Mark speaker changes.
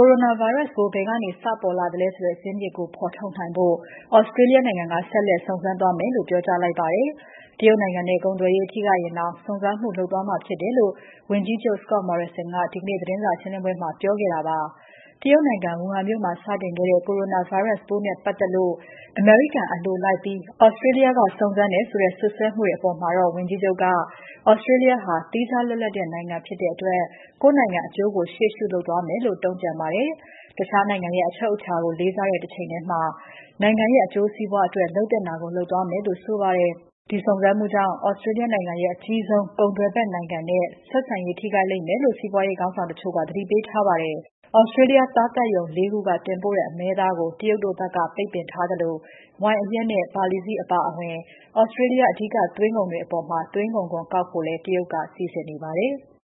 Speaker 1: Coronavirus ပိုးဘယ်ကနေစပေါ်လာသလဲဆိုတဲ့ ဇစ်မြစ်ကို ဖော်ထုတ်နိုင်ဖို့ Australia နိုင်ငံက ဆက်လက်စုံစမ်းသွားမယ်လို့ ပြောကြားလိုက်ပါတယ်။ တရုတ်နိုင်ငံနဲ့ ကုန်သွယ်ရေးထိခိုက်ရင်တောင် စုံစမ်းမှုလုပ်သွားမှာဖြစ်တယ်လို့ ဝန်ကြီးချုပ် Scott Morrison ကဒီကနေ့ သတင်းစာရှင်းပွဲမှာ ပြောခဲ့တာပါ။ တရုတ်နိုင်ငံ ဝူဟန်မြို့မှာ စတင်ခဲ့တဲ့ Coronavirus ပိုးနဲ့ပတ်သက်လို့ အမေရိကန်အလိုလိုက်ပြီး Australia ကစုံစမ်းတယ်ဆိုတဲ့ စွပ်စွဲမှုတွေအပေါ်မှာတော့ ဝန်ကြီးချုပ်က Australia ဟာ သီးခြားလွတ်လပ်တဲ့နိုင်ငံဖြစ်တဲ့အတွက် ကိုယ့်နိုင်ငံအကျိုးကို ရှေ့ရှုလုပ်သွားမယ်လို့ တုံ့ပြန်ပါတယ်။ တခြားနိုင်ငံရဲ့ အချုပ်အခြာကို လေးစားတဲ့တချိန်ထဲမှာ နိုင်ငံရဲ့ အကျိုးစီးပွားအတွက် လုပ်သင့်တာကို လုပ်သွားမယ်လို့ ဆိုပါတယ်။ ဒီစုံစမ်းမှုကြောင့် Australia နိုင်ငံရဲ့ အကြီးဆုံး ကုန်သွယ်ဖက်နိုင်ငံနဲ့ ဆက်ဆံရေးထိခိုက်လိမ့်မယ်လို့ စီးပွားရေးခေါင်းဆောင်တချို့က သတိပေးထားပါတယ်။ Australia သားသတ်ရုံ ၄ ခုက တင်ပို့တဲ့ အမဲသားကို တရုတ်တို့ဖက်က ပိတ်ပင်ထားသလို ဝိုင်အရက်နဲ့ ဘာလီစေ့အပါအဝင် Australia အဓိကသွင်းကုန်တွေအပေါ် သွင်းကုန်ခွန်ကောက်ဖို့လည်း တရုတ်က စီစဉ်နေပါတယ်။